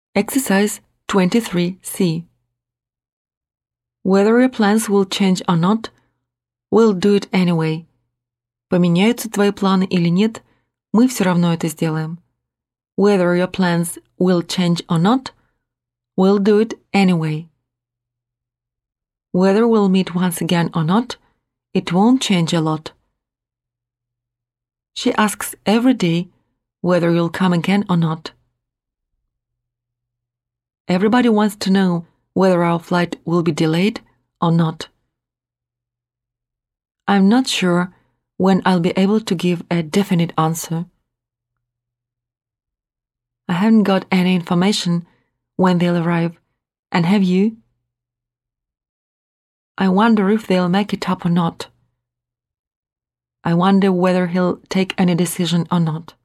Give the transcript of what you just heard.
Exercise 23C. Whether your plans will change or not, we'll do it anyway. Поменяются твои планы или нет, мы все равно это сделаем. Whether your plans will change or not, we'll do it anyway. Whether we'll meet once again or not, it won't change a lot. She asks every day whether you'll come again or not. Everybody wants to know whether our flight will be delayed or not. I'm not sure when I'll be able to give a definite answer. I haven't got any information when they'll arrive, and have you? I wonder if they'll make it up or not. I wonder whether he'll take any decision or not.